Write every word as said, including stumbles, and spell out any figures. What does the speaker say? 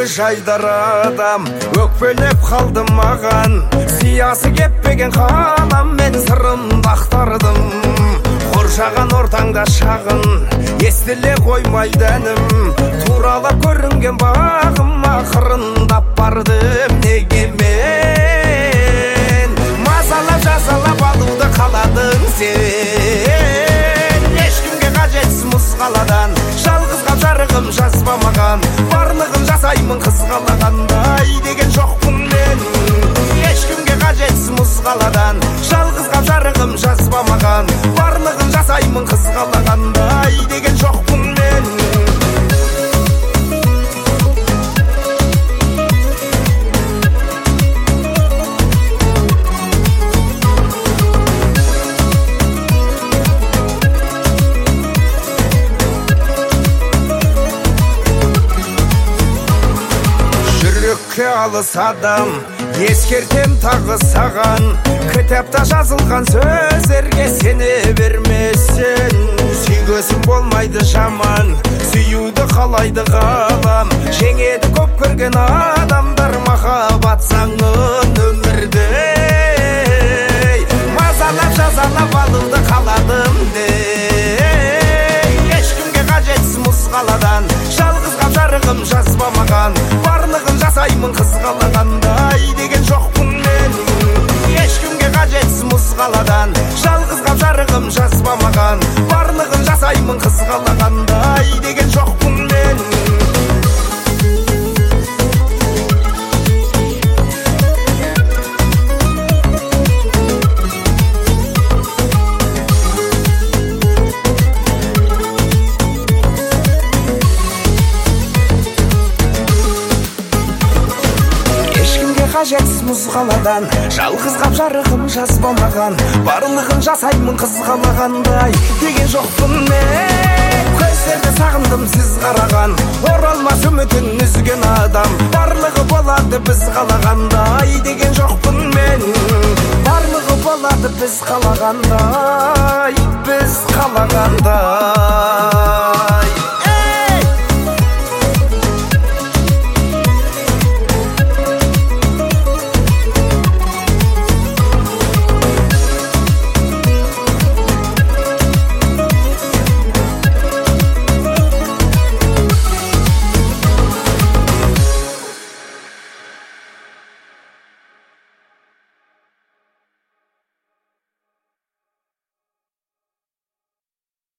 жайдар адам өкпелеп қалды маған, сиясы кеппеген қалам, мен сырымды ақтардым. Қоршаған ортаңда шағын, естіле қоймайды әнім, туралап көрінген бағым, ақырындап бардым. Неге мен мазалап жазалап алуды қаладың сен? Ешкімге қажетсіз мұз қаладан, жалғызға жарығым жазбамаған, барлығын жасаймын қызғалағандай деген жоқпын мен. Ешкімге қажетсіз мұз қаладан, жалғызға жарығым жазбамаған, барлығын жасаймын қызғалағандай деген жоқпын мен. Жүрекке алыс адам, ескертем тағы саған, кітапта жазылған сөздерге сене бермесен. Сүйгесін болмайды жаман, сүюді қалайды ғалам, жеңеді көп көрген адамдар махаббат заңын өмірде. Мазалап жазалап алуды қаладым де, ешкімге қажетсіз мұз қаладан, жалғызға жарығым жазбамаған, барлығын жасаймын қызғалағандай деген жоқпын мен. Ешкімге қажетсіз мұз қаладан, жалғызға жарығым жазбамаған, барлығын жасаймын қызғалағандай деген жоқпын мен. Қажетсіз мұз қаладан, жалғызға жарығым жазбамаған, барлығын жасаймын қызғалағандай деген жоқпын мен. Көздерді сағындым сіз қараған, оралмас үмітін үзген адам, барлығы болады біз қалағандай деген жоқпын мен. Барлығы болады біз қалағандай, біз қалағандай.